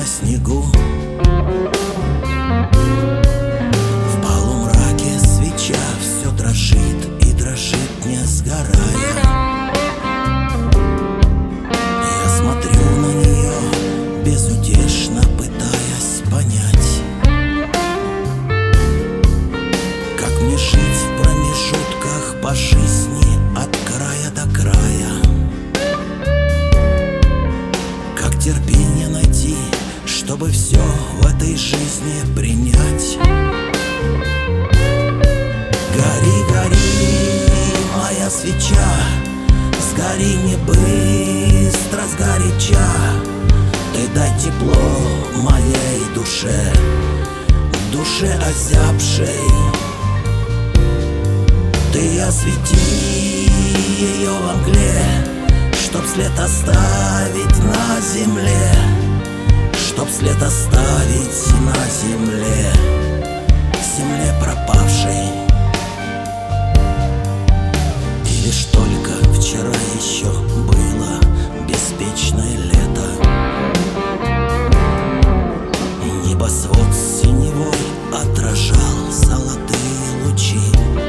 снегу. В полумраке свеча все дрожит и дрожит, не сгорая. Я смотрю на нее, безутешно пытаясь понять, как мне жить в промежутках по жизни от края до края. Как терпение найти, чтобы все в этой жизни принять. Гори, гори, моя свеча, сгори не быстро, сгоряча. Ты дай тепло моей душе, душе озябшей. Ты освети ее во мгле, чтоб след оставить на земле, чтоб след оставить на земле, земле пропавшей. И лишь только вчера еще было беспечное лето. Небосвод синевой отражал золотые лучи.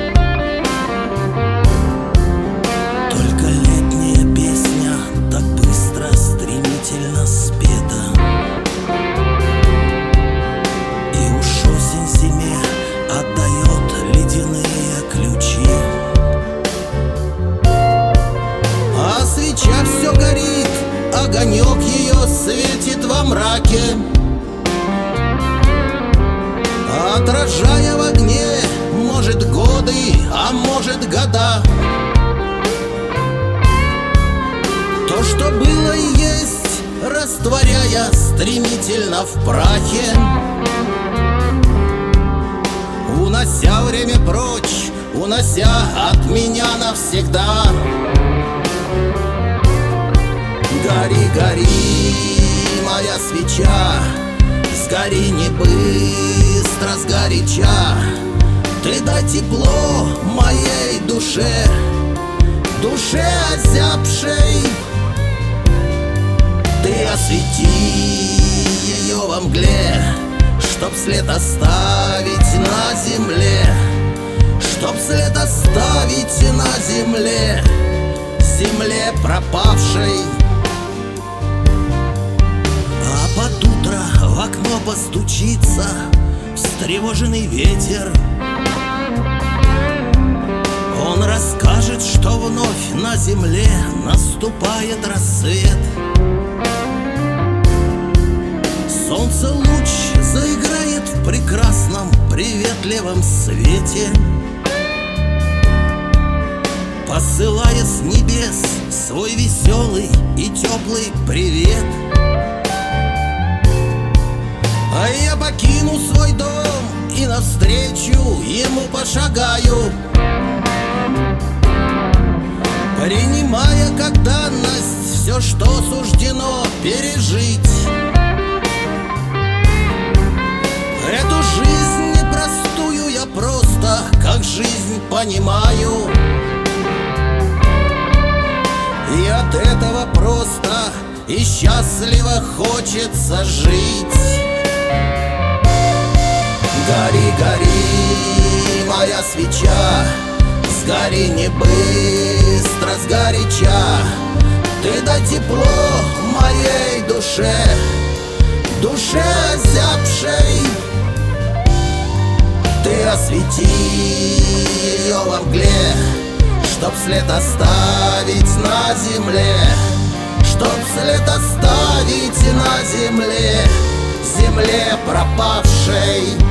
Только летняя песня так быстро, стремительно спета. И уж осень зиме отдает ледяные ключи. А свеча все горит, огонек ее светит во мраке, отражая в огне, может, годы, а может, года. То, что было и есть, растворяя стремительно в прахе, унося время прочь, унося от меня навсегда. Гори, гори, моя свеча, сгори не быстро, сгоряча. Ты дай тепло моей душе, душе озябшей. Ты освети ее во мгле, чтоб след оставить на земле, чтоб след оставить на земле, земле пропавшей. А под утро в окно постучится встревоженный ветер. Он расскажет, что вновь на земле наступает рассвет. Солнце луч заиграет в прекрасном приветливом свете, посылая с небес свой веселый и теплый привет. А я покину свой дом и навстречу ему пошагаю, принимая как данность все, что суждено пережить. Эту жизнь непростую я просто как жизнь понимаю, и от этого просто и счастливо хочется жить. Гори, гори, моя свеча, сгори не быстро, сгоряча. Ты дай тепло моей душе, душе озябшей. Ты освети ее во мгле, чтоб след оставить на земле, чтоб след оставить на земле, земле пропавшей.